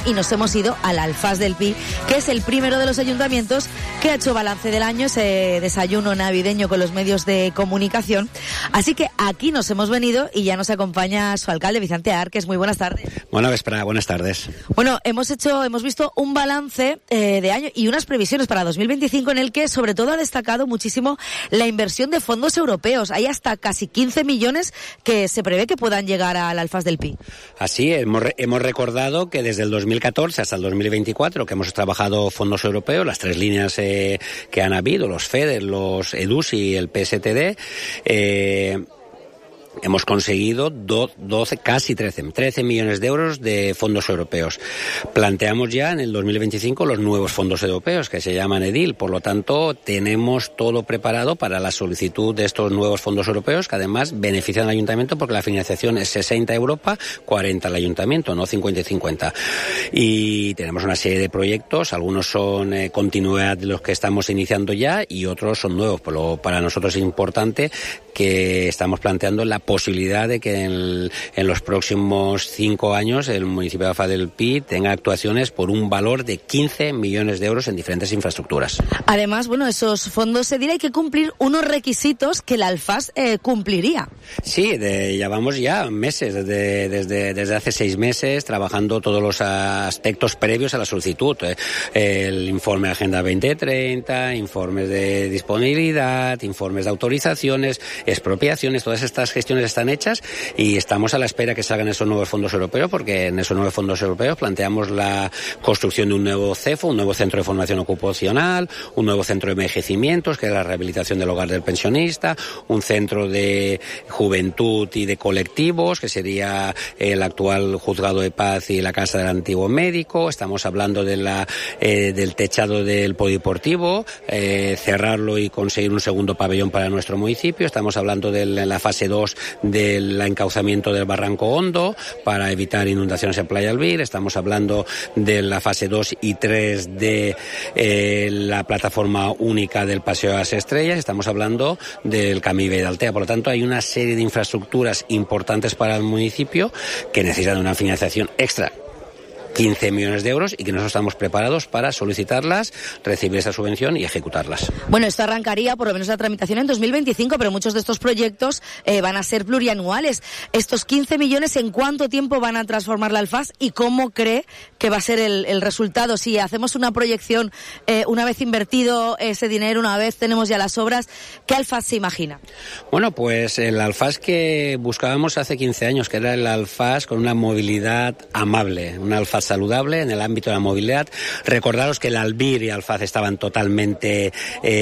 y nos hemos ido al Alfás del Pi, que es el primero de los ayuntamientos que ha hecho balance del año, ese desayuno navideño con los medios de comunicación. Así que aquí nos hemos venido y ya nos acompaña su alcalde, Vicente Arques. Muy buenas tardes. Buenas tardes. Bueno, hemos visto un balance de año y unas previsiones para 2025 en el que sobre todo ha destacado muchísimo la inversión de fondos europeos. Hay hasta casi 15 millones que se prevé que puedan llegar al Alfás del Pi. Así, hemos recordado que desde el 2014 hasta el 2024 que hemos trabajado fondos europeos, las 3 líneas que han habido, los FEDER, los EDUSI y el PSTD, hemos conseguido 13 millones de euros de fondos europeos. Planteamos ya en el 2025 los nuevos fondos europeos que se llaman EDIL. Por lo tanto, tenemos todo preparado para la solicitud de estos nuevos fondos europeos, que además benefician al ayuntamiento porque la financiación es 60 Europa, 40 al ayuntamiento, no 50 y 50. Y tenemos una serie de proyectos, algunos son continuidad de los que estamos iniciando ya y otros son nuevos. Para nosotros es importante que estamos planteando la posibilidad de que en los próximos 5 años el municipio de Alfaz del Pi tenga actuaciones por un valor de 15 millones de euros en diferentes infraestructuras. Además, esos fondos se dirá hay que cumplir unos requisitos que el Alfaz cumpliría. Sí, llevamos ya meses, desde hace 6 meses, trabajando todos los aspectos previos a la solicitud. El informe de Agenda 2030, informes de disponibilidad, informes de autorizaciones, expropiaciones, todas estas gestiones están hechas y estamos a la espera que salgan esos nuevos fondos europeos, porque en esos nuevos fondos europeos planteamos la construcción de un nuevo CEFO, un nuevo centro de formación ocupacional, un nuevo centro de envejecimientos, que es la rehabilitación del hogar del pensionista, un centro de juventud y de colectivos, que sería el actual juzgado de paz y la casa del antiguo médico. Estamos hablando del techado del polideportivo, cerrarlo y conseguir un segundo pabellón para nuestro municipio. Estamos hablando de la fase 2 del encauzamiento del Barranco Hondo para evitar inundaciones en Playa Albir. Estamos hablando de la fase 2 y 3 de la plataforma única del Paseo de las Estrellas. Estamos hablando del Camí de Altea. Por lo tanto, hay una serie de infraestructuras importantes para el municipio que necesitan una financiación extra. 15 millones de euros y que nosotros estamos preparados para solicitarlas, recibir esa subvención y ejecutarlas. Esto arrancaría por lo menos la tramitación en 2025, pero muchos de estos proyectos van a ser plurianuales. Estos 15 millones, ¿en cuánto tiempo van a transformar la Alfaz y cómo cree que va a ser el resultado? Si hacemos una proyección, una vez invertido ese dinero, una vez tenemos ya las obras, ¿qué Alfaz se imagina? Pues el Alfaz que buscábamos hace 15 años, que era el Alfaz con una movilidad amable, un Alfaz saludable en el ámbito de la movilidad. Recordaros que el Albir y Alfaz estaban totalmente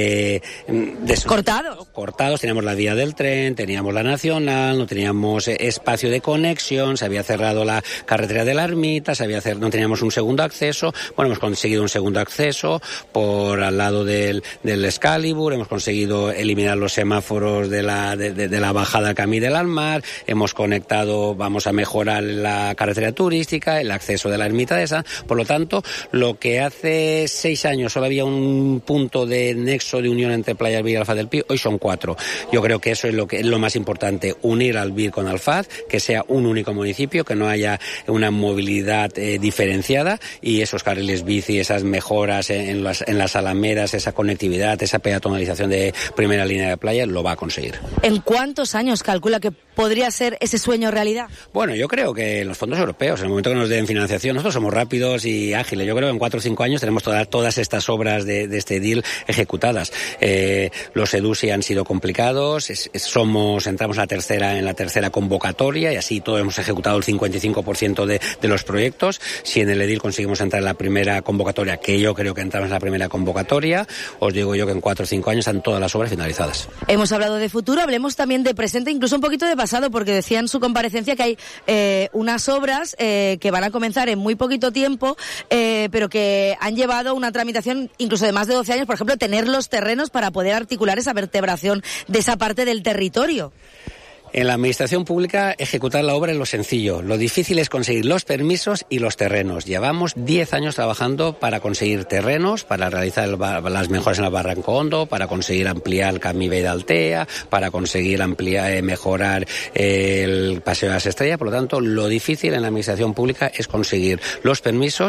cortados. Teníamos la vía del tren, teníamos la nacional, no teníamos espacio de conexión, se había cerrado la carretera de la Ermita, no teníamos un segundo acceso. Hemos conseguido un segundo acceso por al lado del Excalibur, hemos conseguido eliminar los semáforos de la bajada al Camí del Almar, hemos conectado, vamos a mejorar la carretera turística, el acceso de la Ermita de esa. Por lo tanto, lo que hace 6 años solo había un punto de nexo de unión entre Playa Albir y Alfaz del Pi, hoy son 4. Yo creo que eso es lo más importante, unir Albir con Alfaz, que sea un único municipio, que no haya una movilidad diferenciada, y esos carriles bici, esas mejoras en las alamedas, esa conectividad, esa peatonalización de primera línea de playa, lo va a conseguir. ¿En cuántos años calcula que podría ser ese sueño realidad? Yo creo que los fondos europeos, en el momento que nos den financiación, nosotros somos rápidos y ágiles. Yo creo que en 4 o 5 años tenemos todas estas obras de este deal ejecutadas. Los EDUSI han sido complicados, entramos en la tercera convocatoria y así todos hemos ejecutado el 55% de los proyectos. Si en el EDIL conseguimos entrar en la primera convocatoria, que yo creo que entramos en la primera convocatoria, os digo yo que en 4 o 5 años están todas las obras finalizadas. Hemos hablado de futuro, hablemos también de presente, incluso un poquito de pasado, porque decía en su comparecencia que hay unas obras que van a comenzar en muy poquito tiempo, pero que han llevado una tramitación incluso de más de 12 años, por ejemplo, tener los terrenos para poder articular esa vertebración de esa parte del territorio. En la administración pública, ejecutar la obra es lo sencillo. Lo difícil es conseguir los permisos y los terrenos. Llevamos 10 años trabajando para conseguir terrenos, para realizar las mejoras en el Barranco Hondo, para conseguir ampliar el Camí de Altea, para conseguir mejorar el Paseo de las Estrellas. Por lo tanto, lo difícil en la administración pública es conseguir los permisos